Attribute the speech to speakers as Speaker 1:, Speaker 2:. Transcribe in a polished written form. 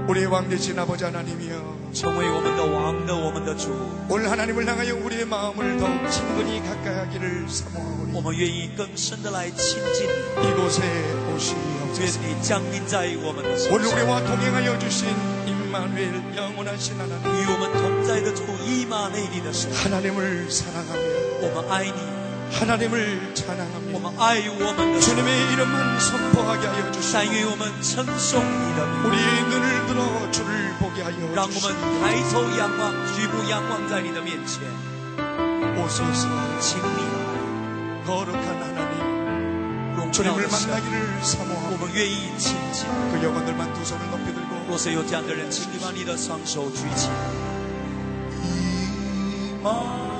Speaker 1: 우리의 왕 되신 아버지 하나님이여,
Speaker 2: 成为我们的王的我们的主，
Speaker 1: 오늘 하나님을 향하여 우리의 마음을 더 친근히 가까이 하기를
Speaker 2: 我
Speaker 1: 사모하오니
Speaker 2: 们愿意更深的来亲近你，
Speaker 1: 이곳에
Speaker 2: 愿
Speaker 1: 오시옵소서.
Speaker 2: 你降临在我们的身
Speaker 1: 오늘
Speaker 2: 上。
Speaker 1: 우리와 동행하여 주신 임마누엘 영원하신 하나님,
Speaker 2: 与我们同在的主以马内利的神，
Speaker 1: 하나님을 사랑하며
Speaker 2: 我们爱你，
Speaker 1: 하나님을
Speaker 2: 我
Speaker 1: 찬양하며
Speaker 2: 们爱我们的主，
Speaker 1: 주님의 이름만 선포하게 하여
Speaker 2: 但
Speaker 1: 주시고
Speaker 2: 愿我们称颂你的名，
Speaker 1: 우리의 눈을 들어 주를 보게 하여
Speaker 2: 让我们
Speaker 1: 주시고
Speaker 2: 抬头仰望，举目仰望在你的面前，
Speaker 1: 오소서.
Speaker 2: 请你来，
Speaker 1: 거룩한 하나님,
Speaker 2: 荣耀
Speaker 1: 주님을
Speaker 2: 的神，
Speaker 1: 만나기를
Speaker 2: 我
Speaker 1: 사모하고
Speaker 2: 们愿意亲近。
Speaker 1: 그 영혼들만 두 손을 높이 들고
Speaker 2: 若是有这样的人，请你把你的双手举起。
Speaker 1: 이마